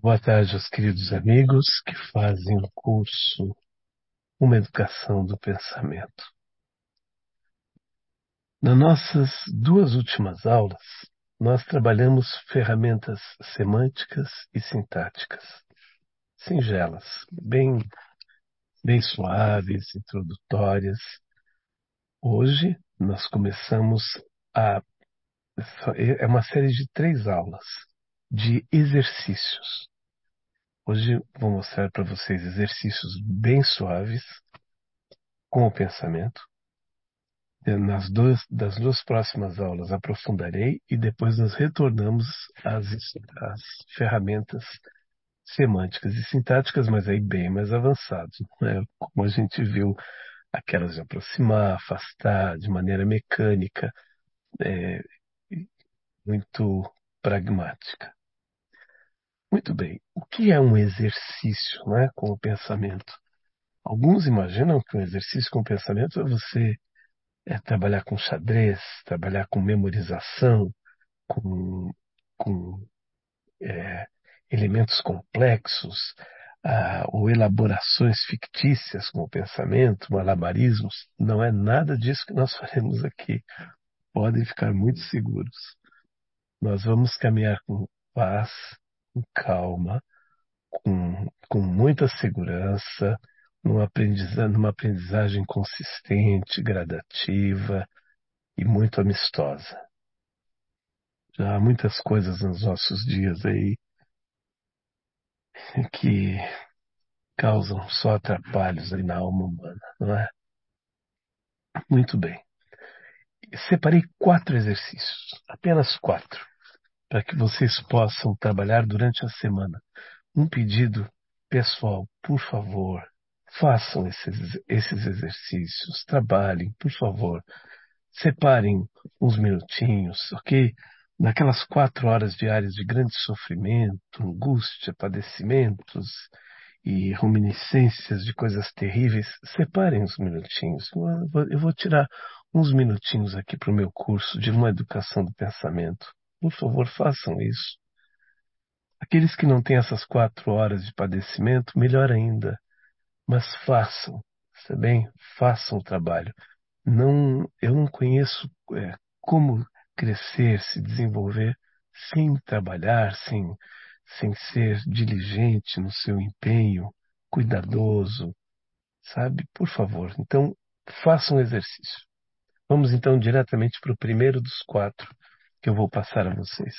Boa tarde aos queridos amigos que fazem o curso Uma Educação do Pensamento. Nas nossas duas últimas aulas, nós trabalhamos ferramentas semânticas e sintáticas, singelas, bem suaves, introdutórias. Hoje nós começamos a... É uma série de 3 aulas de exercícios. Hoje vou mostrar para vocês exercícios bem suaves com o pensamento. Das duas próximas aulas aprofundarei e depois nós retornamos às ferramentas semânticas e sintáticas, mas aí bem mais avançados, né? Como a gente viu, aquelas de aproximar, afastar, de maneira mecânica, é, muito pragmática. Muito bem, o que é um exercício, né, com o pensamento? Alguns imaginam que um exercício com o pensamento é você trabalhar com xadrez, trabalhar com memorização, com, com elementos complexos, ou elaborações fictícias com o pensamento, malabarismos. Não é nada disso que nós faremos aqui. Podem ficar muito seguros. Nós vamos caminhar com paz, com calma, com muita segurança, numa aprendizagem consistente, gradativa e muito amistosa. Já há muitas coisas nos nossos dias aí que causam só atrapalhos aí na alma humana, não é? Muito bem. Separei 4 exercícios, apenas 4, para que vocês possam trabalhar durante a semana. Um pedido pessoal, por favor, façam esses exercícios, trabalhem, por favor. Separem uns minutinhos, ok? Naquelas 4 horas diárias de grande sofrimento, angústia, padecimentos e reminiscências de coisas terríveis, separem uns minutinhos. Eu vou tirar uns minutinhos aqui para o meu curso de uma educação do pensamento. Por favor, façam isso. Aqueles que não têm essas 4 horas de padecimento, melhor ainda, mas façam, está bem? Façam o trabalho. Eu não conheço como crescer, se desenvolver sem trabalhar, sem ser diligente no seu empenho, cuidadoso, sabe? Por favor, então faça um exercício. Vamos então diretamente para o primeiro dos 4 que eu vou passar a vocês.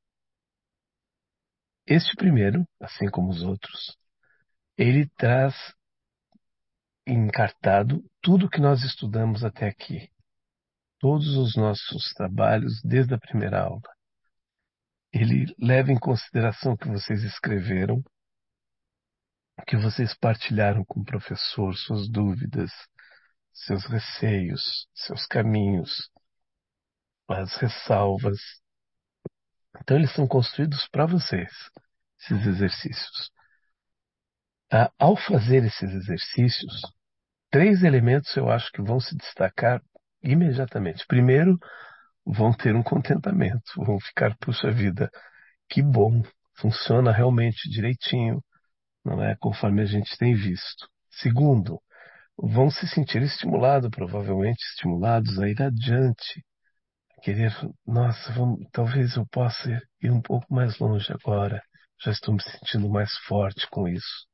Este primeiro, assim como os outros, ele traz encartado tudo o que nós estudamos até aqui. Todos os nossos trabalhos desde a primeira aula. Ele leva em consideração o que vocês escreveram, o que vocês partilharam com o professor, suas dúvidas, seus receios, seus caminhos, as ressalvas. Então, eles são construídos para vocês, esses exercícios. Ao fazer esses exercícios, 3 elementos eu acho que vão se destacar imediatamente. Primeiro, vão ter um contentamento, vão ficar, puxa vida, que bom, funciona realmente direitinho, não é? Conforme a gente tem visto. Segundo, vão se sentir estimulados, provavelmente estimulados a ir adiante, a querer, nossa, talvez eu possa ir um pouco mais longe agora, já estou me sentindo mais forte com isso.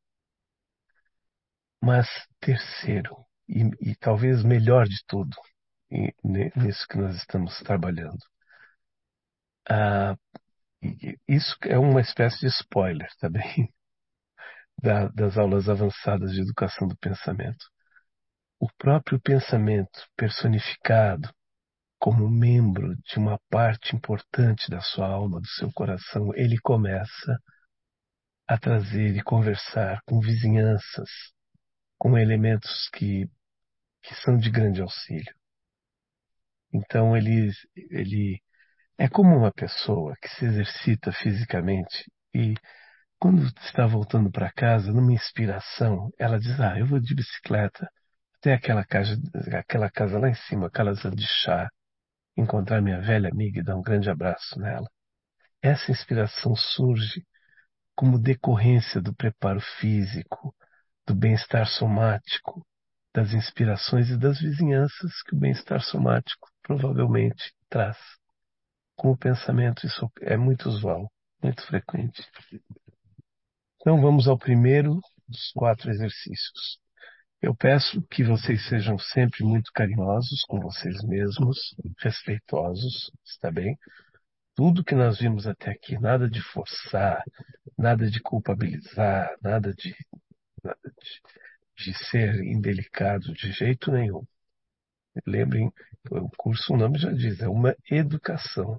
Mas terceiro, e talvez melhor de tudo, nisso que nós estamos trabalhando, ah, isso é uma espécie de spoiler também das aulas avançadas de educação do pensamento. O próprio pensamento personificado como membro de uma parte importante da sua alma, do seu coração, ele começa a trazer e conversar com vizinhanças, com elementos que são de grande auxílio. Então ele é como uma pessoa que se exercita fisicamente e quando está voltando para casa, numa inspiração, ela diz: eu vou de bicicleta até aquela casa lá em cima, aquela casa de chá, encontrar minha velha amiga e dar um grande abraço nela. Essa inspiração surge como decorrência do preparo físico, do bem-estar somático, das inspirações e das vizinhanças que o bem-estar somático provavelmente traz. Com o pensamento, isso é muito usual, muito frequente. Então vamos ao primeiro dos 4 exercícios. Eu peço que vocês sejam sempre muito carinhosos com vocês mesmos, respeitosos, está bem? Tudo que nós vimos até aqui, nada de forçar, nada de culpabilizar, nada de ser indelicado de jeito nenhum. Lembrem, o curso, o nome já diz, é uma educação.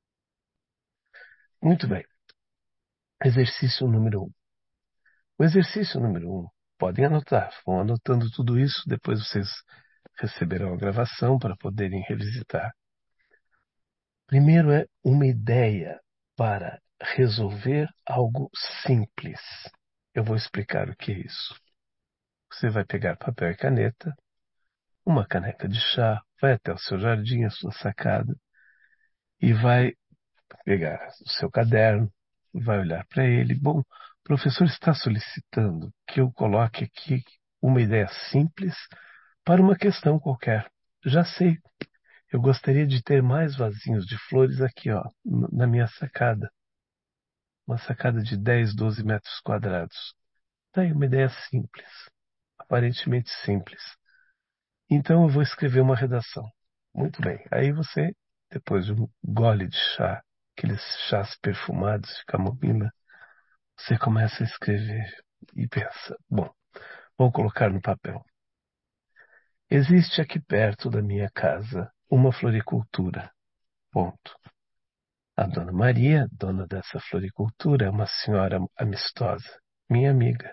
Muito bem. Exercício número 1. O exercício número 1, podem anotar, vão anotando tudo isso, depois vocês receberão a gravação para poderem revisitar. Primeiro é uma ideia para resolver algo simples. Eu vou explicar o que é isso. Você vai pegar papel e caneta, uma caneca de chá, vai até o seu jardim, a sua sacada, e vai pegar o seu caderno, vai olhar para ele. Bom, o professor está solicitando que eu coloque aqui uma ideia simples para uma questão qualquer. Já sei, eu gostaria de ter mais vasinhos de flores aqui, ó, na minha sacada. Uma sacada de 10, 12 metros quadrados. Tá aí uma ideia simples, aparentemente simples. Então eu vou escrever uma redação. Muito bem. Aí você, depois de um gole de chá, aqueles chás perfumados de camomila, você começa a escrever e pensa: bom, vou colocar no papel. Existe aqui perto da minha casa uma floricultura. Ponto. A dona Maria, dona dessa floricultura, é uma senhora amistosa, minha amiga.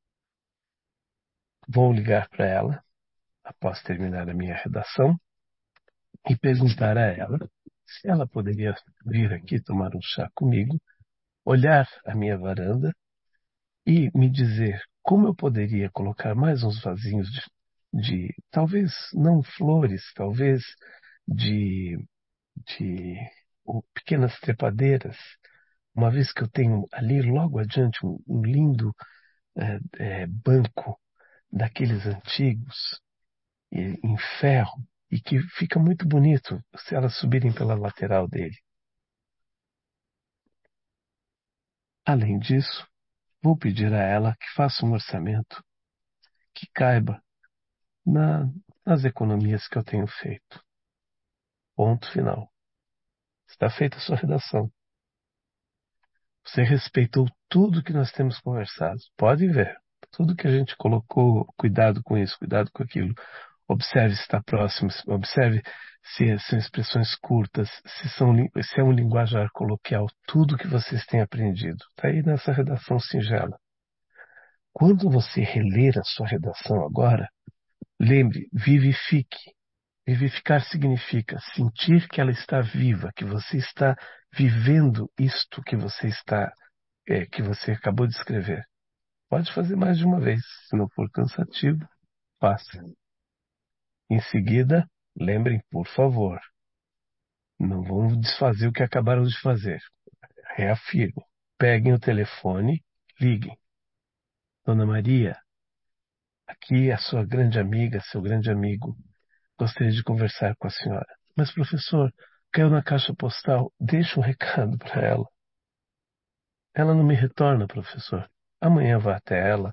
Vou ligar para ela, após terminar a minha redação, e perguntar a ela se ela poderia vir aqui tomar um chá comigo, olhar a minha varanda e me dizer como eu poderia colocar mais uns vasinhos talvez não flores, talvez de, de pequenas trepadeiras, uma vez que eu tenho ali logo adiante um lindo banco daqueles antigos em ferro e que fica muito bonito se elas subirem pela lateral dele. Além disso, vou pedir a ela que faça um orçamento que caiba na- nas economias que eu tenho feito. Ponto final. Está feita a sua redação. Você respeitou tudo que nós temos conversado. Pode ver. Tudo que a gente colocou, cuidado com isso, cuidado com aquilo. Observe se está próximo, observe se são expressões curtas, se é um linguajar coloquial, tudo que vocês têm aprendido. Está aí nessa redação singela. Quando você reler a sua redação agora, lembre, vivifique. Vivificar significa sentir que ela está viva, que você está vivendo isto que você acabou de escrever. Pode fazer mais de uma vez, se não for cansativo, faça. Em seguida, lembrem, por favor, não vão desfazer o que acabaram de fazer. Reafirmo. Peguem o telefone, liguem. Dona Maria, aqui é a sua grande amiga, seu grande amigo. Gostaria de conversar com a senhora. Mas, professor, caiu na caixa postal. Deixa um recado para ela. Ela não me retorna, professor. Amanhã vá até ela.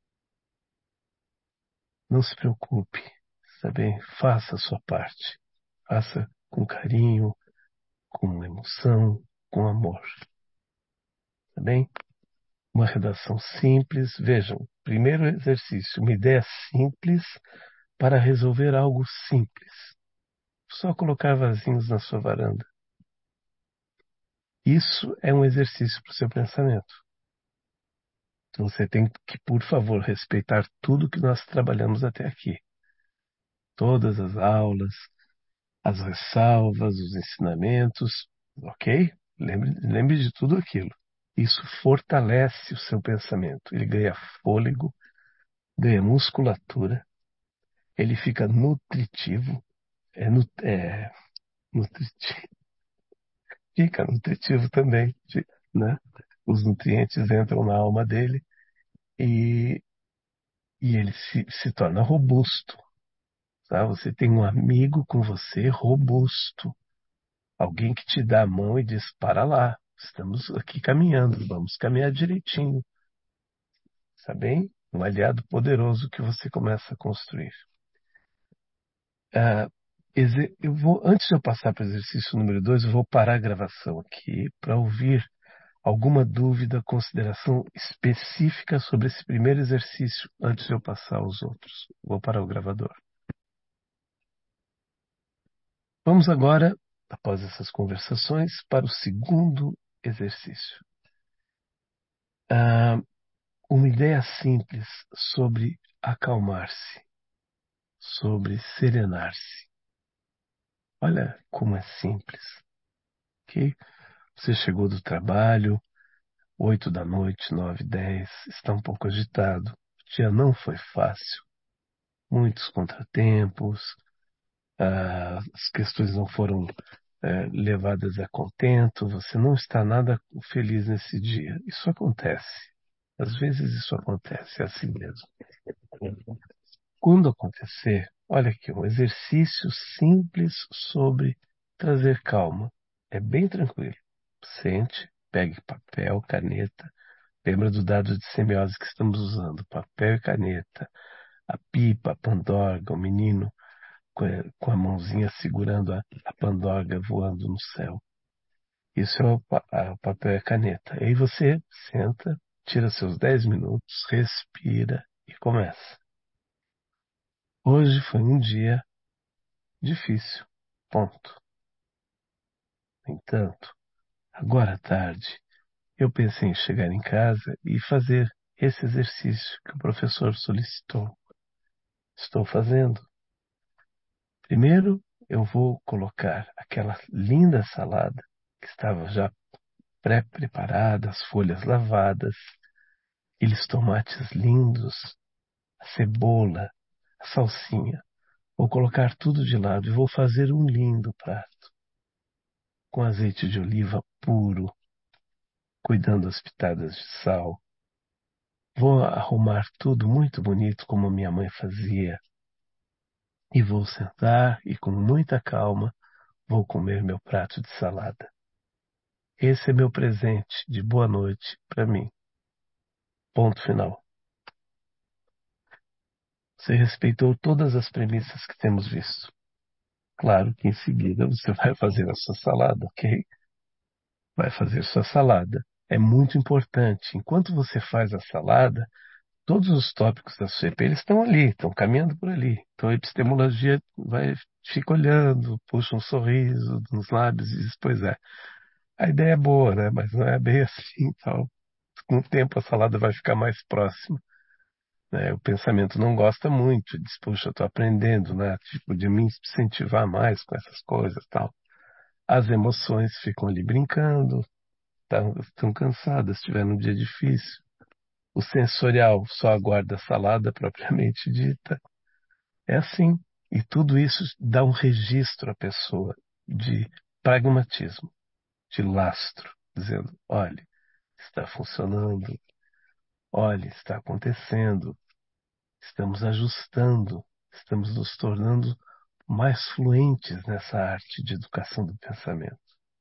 Não se preocupe, está bem? Faça a sua parte. Faça com carinho, com emoção, com amor. Tá bem? Uma redação simples. Vejam, primeiro exercício, uma ideia simples para resolver algo simples. Só colocar vasinhos na sua varanda. Isso é um exercício para o seu pensamento. Então você tem que, por favor, respeitar tudo que nós trabalhamos até aqui. Todas as aulas, as ressalvas, os ensinamentos, ok? Lembre de tudo aquilo. Isso fortalece o seu pensamento. Ele ganha fôlego, ganha musculatura, ele fica nutritivo, nutritivo, fica nutritivo também, né? os nutrientes entram na alma dele e, e ele se torna robusto. Tá? Você tem um amigo com você robusto. Alguém que te dá a mão e diz: para lá, estamos aqui caminhando, vamos caminhar direitinho. Está bem? Um aliado poderoso que você começa a construir. Ah, antes de eu passar para o exercício número 2, eu vou parar a gravação aqui para ouvir alguma dúvida, consideração específica sobre esse primeiro exercício antes de eu passar aos outros. Vou parar o gravador. Vamos agora, após essas conversações, para o segundo exercício. Uma ideia simples sobre acalmar-se, sobre serenar-se. Olha como é simples, ok? Você chegou do trabalho, 8 da noite, 9, 10, está um pouco agitado. O dia não foi fácil. Muitos contratempos, as questões não foram levadas a contento, você não está nada feliz nesse dia. Isso acontece. Às vezes isso acontece, é assim mesmo. Quando acontecer, olha aqui, um exercício simples sobre trazer calma. É bem tranquilo. Sente, pegue papel, caneta. Lembra do dado de semiose que estamos usando? Papel e caneta. A pipa, a pandorga, o menino com a mãozinha segurando a pandorga voando no céu. Isso é o papel e a caneta. Aí você senta, tira seus 10 minutos, respira e começa. Hoje foi um dia difícil. Ponto. No entanto, agora à tarde, eu pensei em chegar em casa e fazer esse exercício que o professor solicitou. Estou fazendo. Primeiro, eu vou colocar aquela linda salada que estava já pré-preparada, as folhas lavadas, aqueles tomates lindos, a cebola, a salsinha. Vou colocar tudo de lado e vou fazer um lindo prato com azeite de oliva puro, cuidando das pitadas de sal. Vou arrumar tudo muito bonito como minha mãe fazia e vou sentar e com muita calma vou comer meu prato de salada. Esse é meu presente de boa noite para mim. Ponto final. Você respeitou todas as premissas que temos visto. Claro que em seguida você vai fazer a sua salada, ok? Vai fazer sua salada. É muito importante. Enquanto você faz a salada, todos os tópicos da sua EP eles estão ali, estão caminhando por ali. Então a epistemologia fica olhando, puxa um sorriso nos lábios e diz: pois é, a ideia é boa, né? Mas não é bem assim, tal. Com o tempo a salada vai ficar mais próxima. Né? O pensamento não gosta muito, diz: puxa, eu estou aprendendo, né? Tipo, de me incentivar mais com essas coisas, tal. As emoções ficam ali brincando, estão cansadas, tiveram um dia difícil. O sensorial só aguarda a salada propriamente dita. É assim. E tudo isso dá um registro à pessoa de pragmatismo, de lastro, dizendo: olhe, está funcionando, olhe, está acontecendo, estamos ajustando, estamos nos tornando mais fluentes nessa arte de educação do pensamento.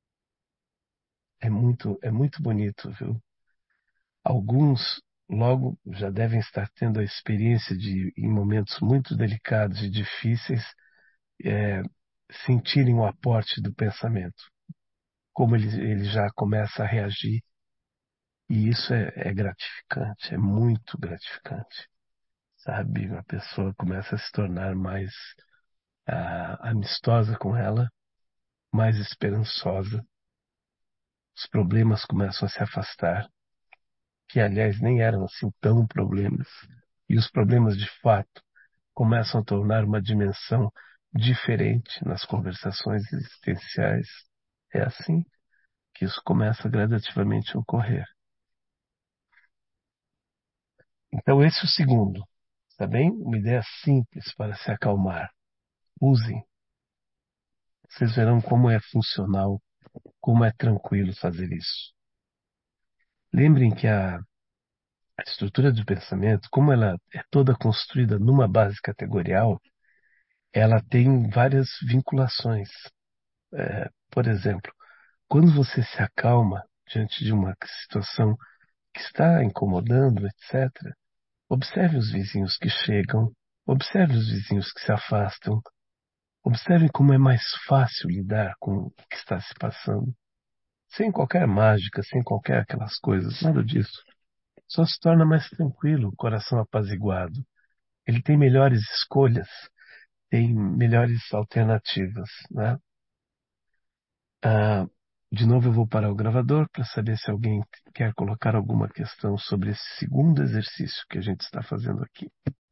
É muito bonito, viu? Alguns logo já devem estar tendo a experiência de, em momentos muito delicados e difíceis, é, sentirem o aporte do pensamento, como ele já começa a reagir, e isso é gratificante, é muito gratificante, sabe? A pessoa começa a se tornar mais amistosa com ela, mais esperançosa, os problemas começam a se afastar, que aliás nem eram assim tão problemas, e os problemas de fato começam a tornar uma dimensão diferente nas conversações existenciais. É assim que isso começa gradativamente a ocorrer. Então, esse é o segundo. Está bem? Uma ideia simples para se acalmar. Usem. Vocês verão como é funcional, como é tranquilo fazer isso. Lembrem que a estrutura do pensamento, como ela é toda construída numa base categorial, ela tem várias vinculações. Por exemplo, quando você se acalma diante de uma situação que está incomodando, etc., observe os vizinhos que chegam, observe os vizinhos que se afastam, observe como é mais fácil lidar com o que está se passando. Sem qualquer mágica, sem qualquer aquelas coisas, nada disso. Só se torna mais tranquilo, o coração apaziguado. Ele tem melhores escolhas, tem melhores alternativas, né? Ah, de novo eu vou parar o gravador para saber se alguém quer colocar alguma questão sobre esse segundo exercício que a gente está fazendo aqui.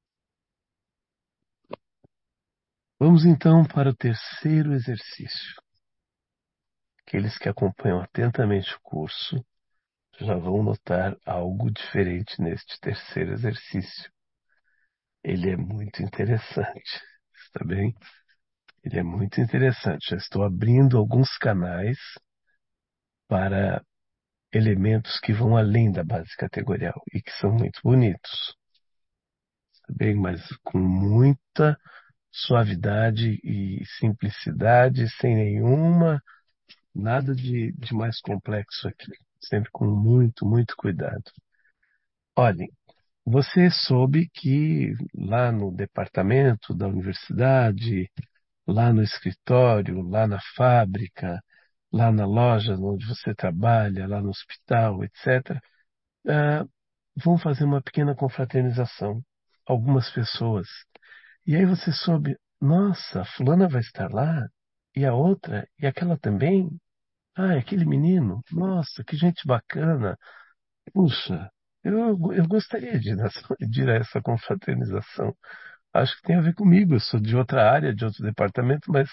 Vamos então para o terceiro exercício. Aqueles que acompanham atentamente o curso já vão notar algo diferente neste terceiro exercício. Ele é muito interessante, está bem? Ele é muito interessante. Já estou abrindo alguns canais para elementos que vão além da base categorial e que são muito bonitos, tá bem? Mas com muita suavidade e simplicidade, sem nada de mais complexo aqui. Sempre com muito cuidado. Olhem, você soube que lá no departamento da universidade, lá no escritório, lá na fábrica, lá na loja onde você trabalha, lá no hospital, etc., ah, vão fazer uma pequena confraternização. Algumas pessoas. E aí você soube, nossa, a fulana vai estar lá, e a outra, e aquela também. Ah, é aquele menino, nossa, que gente bacana. Puxa, eu gostaria de ir a essa confraternização. Acho que tem a ver comigo. Eu sou de outra área, de outro departamento, mas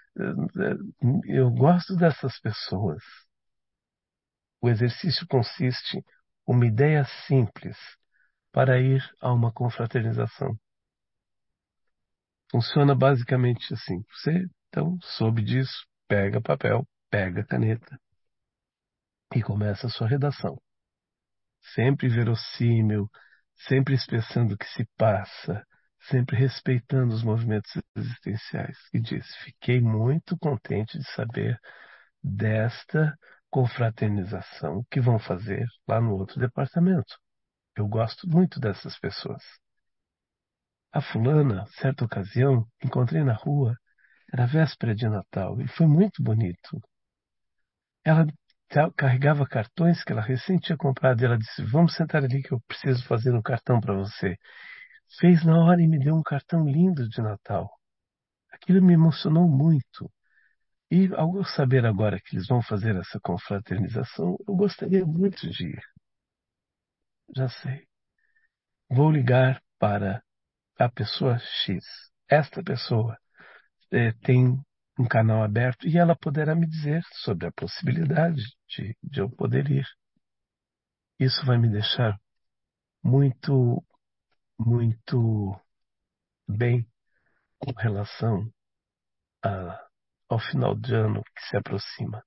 eu gosto dessas pessoas. O exercício consiste em uma ideia simples para ir a uma confraternização. Funciona basicamente assim. Você, então, soube disso, pega papel, pega caneta e começa a sua redação. Sempre verossímil, sempre expressando o que se passa, sempre respeitando os movimentos existenciais. E diz: fiquei muito contente de saber desta confraternização que vão fazer lá no outro departamento. Eu gosto muito dessas pessoas. A fulana, certa ocasião, encontrei na rua, era véspera de Natal, e foi muito bonito. Ela carregava cartões que ela recém tinha comprado, e ela disse: vamos sentar ali que eu preciso fazer um cartão para você. Fez na hora e me deu um cartão lindo de Natal. Aquilo me emocionou muito. E ao saber agora que eles vão fazer essa confraternização, eu gostaria muito de ir. Já sei. Vou ligar para a pessoa X. Esta pessoa tem um canal aberto e ela poderá me dizer sobre a possibilidade de eu poder ir. Isso vai me deixar muito, muito bem com relação ao final de ano que se aproxima.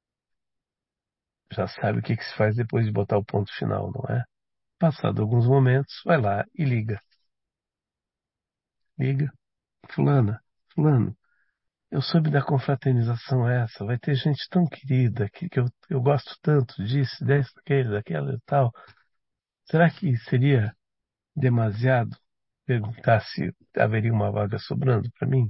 Já sabe o que se faz depois de botar o ponto final, não é? Passado alguns momentos, vai lá e liga. Liga. Fulana, fulano, eu soube da confraternização essa, vai ter gente tão querida que eu gosto tanto disso, desse, daquele, daquela e tal. Será que seria demasiado perguntar se haveria uma vaga sobrando para mim?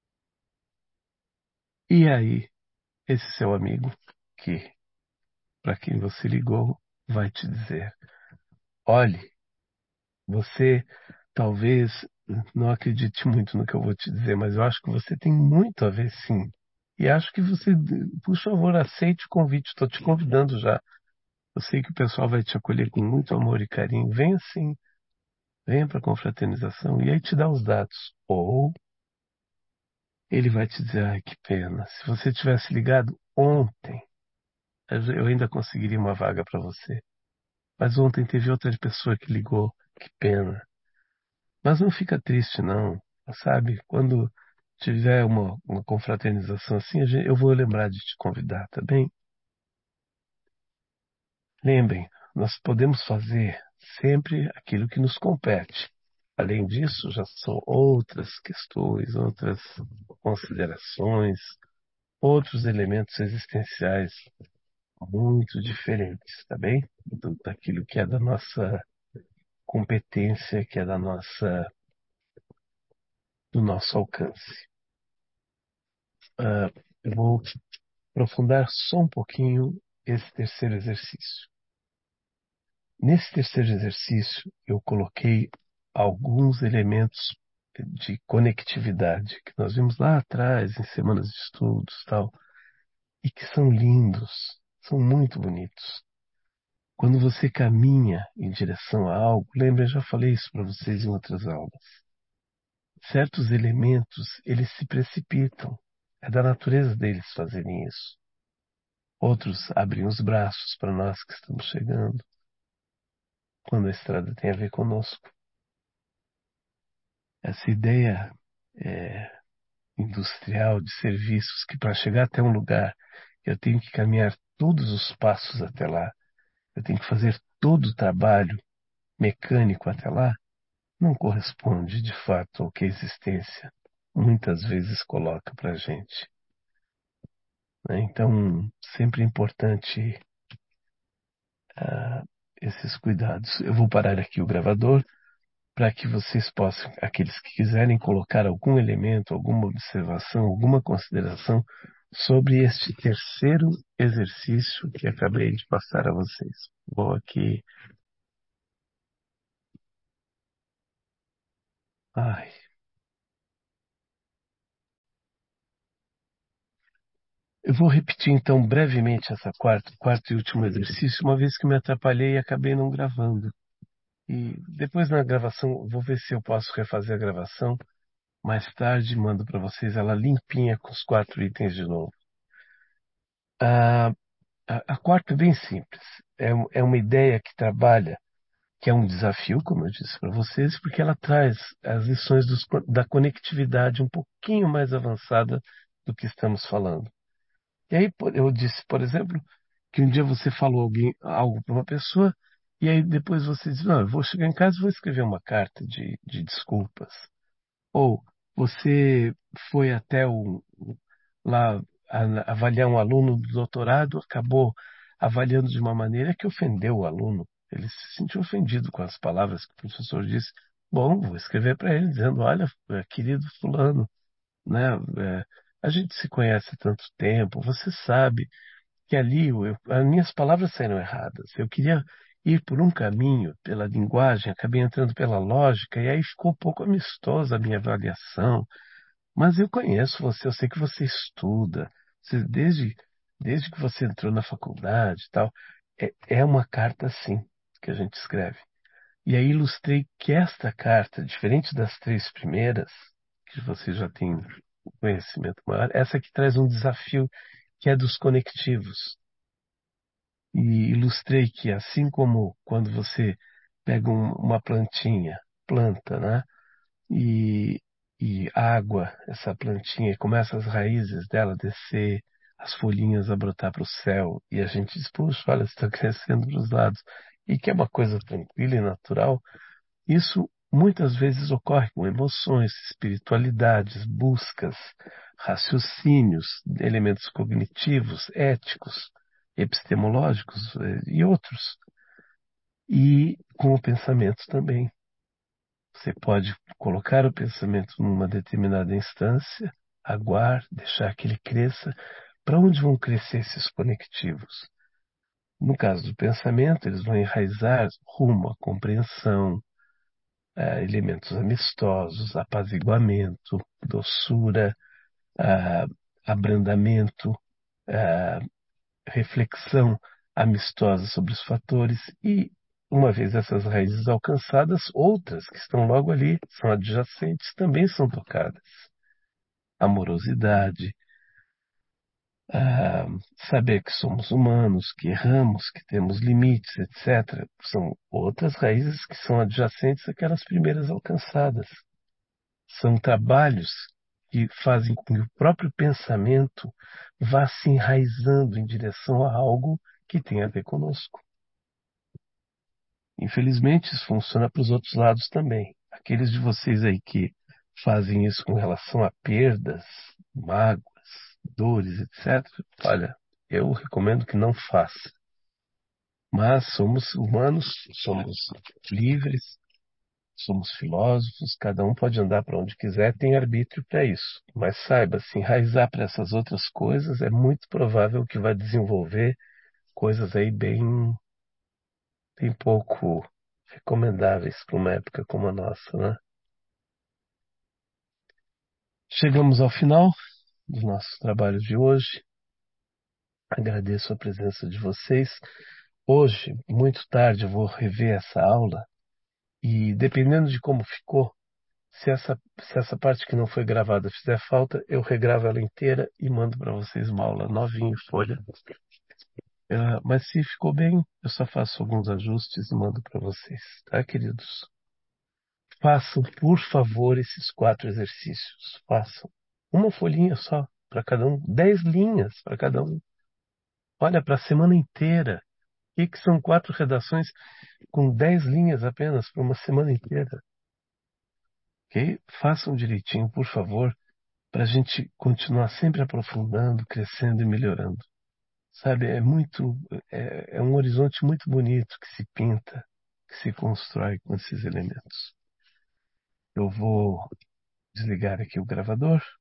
E aí, esse seu amigo, que para quem você ligou, vai te dizer: olhe, você talvez não acredite muito no que eu vou te dizer, mas eu acho que você tem muito a ver sim. E acho que você, por favor, aceite o convite. Estou te convidando já. Eu sei que o pessoal vai te acolher com muito amor e carinho. Venha sim, venha para a confraternização e aí te dá os dados. Ou ele vai te dizer: ai, que pena. Se você tivesse ligado ontem, eu ainda conseguiria uma vaga para você. Mas ontem teve outra pessoa que ligou. Que pena. Mas não fica triste, não. Sabe? Quando tiver uma confraternização assim, eu vou lembrar de te convidar, tá bem? Lembrem, nós podemos fazer sempre aquilo que nos compete. Além disso, já são outras questões, outras considerações, outros elementos existenciais muito diferentes, tá bem? Daquilo que é da nossa competência, que é do nosso alcance. Eu vou aprofundar só um pouquinho esse terceiro exercício. Nesse terceiro exercício, eu coloquei alguns elementos de conectividade que nós vimos lá atrás, em semanas de estudos e tal, e que são lindos, são muito bonitos. Quando você caminha em direção a algo, lembra, eu já falei isso para vocês em outras aulas. Certos elementos, eles se precipitam. É da natureza deles fazerem isso. Outros abrem os braços para nós que estamos chegando, quando a estrada tem a ver conosco. Essa ideia industrial de serviços que para chegar até um lugar eu tenho que caminhar todos os passos até lá, eu tenho que fazer todo o trabalho mecânico até lá, não corresponde de fato ao que a existência muitas vezes coloca para a gente, né? Então, sempre é importante ah, esses cuidados. Eu vou parar aqui o gravador para que vocês possam, aqueles que quiserem colocar algum elemento, alguma observação, alguma consideração sobre este terceiro exercício que acabei de passar a vocês. Vou aqui. Ai, eu vou repetir então brevemente essa quarto e último exercício, uma vez que me atrapalhei e acabei não gravando. E depois na gravação, vou ver se eu posso refazer a gravação mais tarde, mando para vocês ela limpinha com os 4 itens de novo. Ah, a quarta é bem simples. É uma ideia que trabalha, que é um desafio, como eu disse para vocês, porque ela traz as lições da conectividade um pouquinho mais avançada do que estamos falando. E aí eu disse, por exemplo, que um dia você falou algo para uma pessoa, e aí depois você diz, não, eu vou chegar em casa e vou escrever uma carta de desculpas. Ou você foi até lá avaliar um aluno do doutorado, acabou avaliando de uma maneira que ofendeu o aluno. Ele se sentiu ofendido com as palavras que o professor disse. Bom, vou escrever para ele dizendo, olha, querido fulano, né, a gente se conhece há tanto tempo, você sabe que ali as minhas palavras saíram erradas. Eu queria ir por um caminho, pela linguagem, acabei entrando pela lógica, e aí ficou um pouco amistosa a minha avaliação. Mas eu conheço você, eu sei que você estuda, desde que você entrou na faculdade e tal. É uma carta assim que a gente escreve. E aí ilustrei que esta carta, diferente das 3 primeiras, que você já tem conhecimento maior, essa aqui traz um desafio que é dos conectivos. E ilustrei que assim como quando você pega uma plantinha, planta, né? e, e água essa plantinha, e começa as raízes dela a descer, as folhinhas a brotar para o céu, e a gente diz, puxa, olha, está crescendo para os lados, e que é uma coisa tranquila e natural, isso muitas vezes ocorre com emoções, espiritualidades, buscas, raciocínios, elementos cognitivos, éticos, epistemológicos e outros. E com o pensamento também. Você pode colocar o pensamento numa determinada instância, aguar, deixar que ele cresça. Para onde vão crescer esses conectivos? No caso do pensamento, eles vão enraizar rumo à compreensão, a elementos amistosos, apaziguamento, doçura, a abrandamento, a reflexão amistosa sobre os fatores e, uma vez essas raízes alcançadas, outras que estão logo ali, são adjacentes, também são tocadas. Amorosidade, ah, saber que somos humanos, que erramos, que temos limites, etc. São outras raízes que são adjacentes àquelas primeiras alcançadas. São trabalhos que fazem com que o próprio pensamento vá se enraizando em direção a algo que tem a ver conosco. Infelizmente, isso funciona para os outros lados também. Aqueles de vocês aí que fazem isso com relação a perdas, mágoas, dores, etc. Olha, eu recomendo que não faça. Mas somos humanos, somos livres, somos filósofos, cada um pode andar para onde quiser, tem arbítrio para isso. Mas saiba, se enraizar para essas outras coisas, é muito provável que vai desenvolver coisas aí bem pouco recomendáveis para uma época como a nossa, né? Chegamos ao final dos nossos trabalhos de hoje. Agradeço a presença de vocês. Hoje, muito tarde, eu vou rever essa aula e, dependendo de como ficou, se essa parte que não foi gravada fizer falta, eu regravo ela inteira e mando para vocês uma aula novinha em folha. Mas se ficou bem, eu só faço alguns ajustes e mando para vocês, tá, queridos? Façam, por favor, esses 4 exercícios. Façam. Uma folhinha só para cada um, 10 linhas para cada um. Olha, para a semana inteira. Que são 4 redações com 10 linhas apenas para uma semana inteira. Ok? Façam direitinho, por favor, para a gente continuar sempre aprofundando, crescendo e melhorando. Sabe, é um horizonte muito bonito que se pinta, que se constrói com esses elementos. Eu vou desligar aqui o gravador.